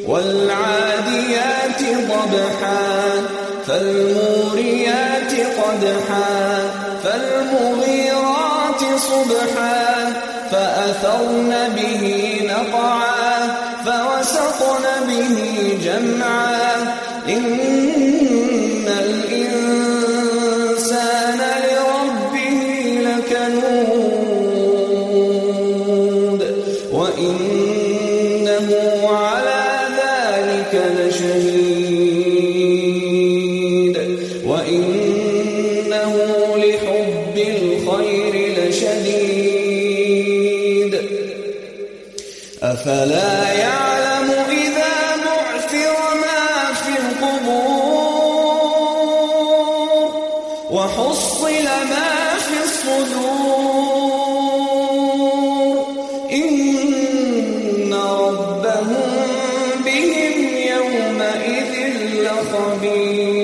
والعاديات ضبحا فالموريات قدحا فالمغيرات صبحا فأثرن به نقعا فوسطن به جمعا إن الإنسان لربه لكنود وإنه على ذلك لشهيد وإنه لحب الخير لشديد أفلا يعلم إذا بعثر ما في القبور وحصل ما في الصدور إن ربهم بهم يومئذ لخبير